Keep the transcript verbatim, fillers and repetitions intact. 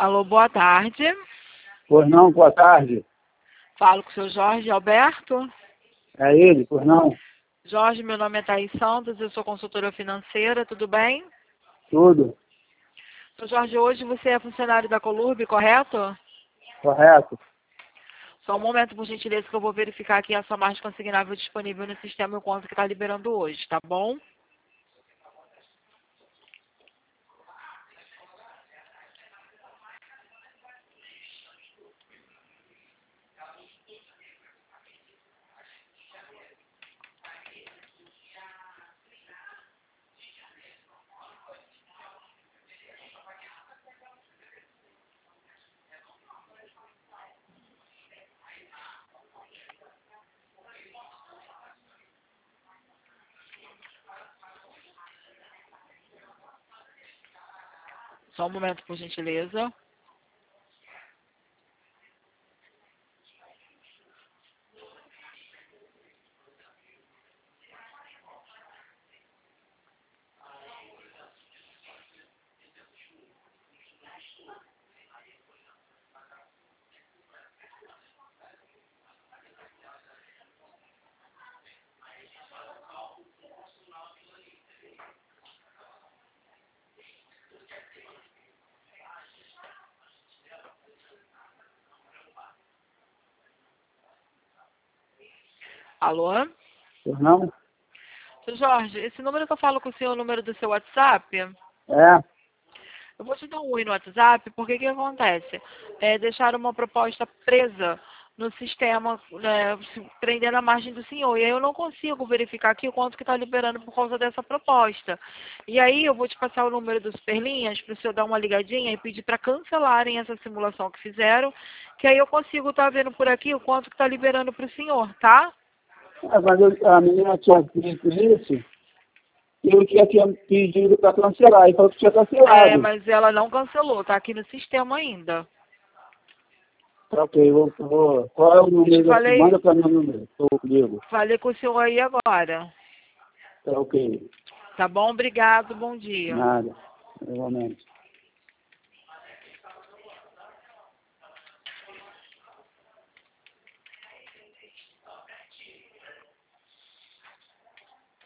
Alô, boa tarde. Pois não, boa tarde. Falo com o seu Jorge Alberto. É ele, pois não? Jorge, meu nome é Thaís Santos, eu sou consultora financeira, tudo bem? Tudo. Seu Jorge, hoje você é funcionário da Colurb, correto? Correto. Só um momento, por gentileza, que eu vou verificar aqui a sua margem consignável disponível no sistema e o quanto que está liberando hoje, tá bom? Só um momento, por gentileza. Alô? Pois não? Seu Jorge, esse número que eu falo com o senhor é o número do seu WhatsApp? É. Eu vou te dar um oi no WhatsApp, porque o que acontece? É deixar uma proposta presa no sistema, né, se- prendendo a margem do senhor. E aí eu não consigo verificar aqui o quanto que está liberando por causa dessa proposta. E aí eu vou te passar o número dos Superlinhas para o senhor dar uma ligadinha e pedir para cancelarem essa simulação que fizeram, que aí eu consigo estar vendo por aqui o quanto que está liberando para o senhor, tá? É, mas eu- a menina tinha dito isso e eu tinha, tinha pedido para cancelar. E falou que tinha É, cancelado. mas ela não cancelou, tá aqui no sistema ainda. Tá, ok, vou, vou. Qual é o número? Falei, Manda para mim o número. Estou comigo. falei com o senhor aí agora. Tá ok. Tá bom? Obrigado, bom dia. Nada. Igualmente.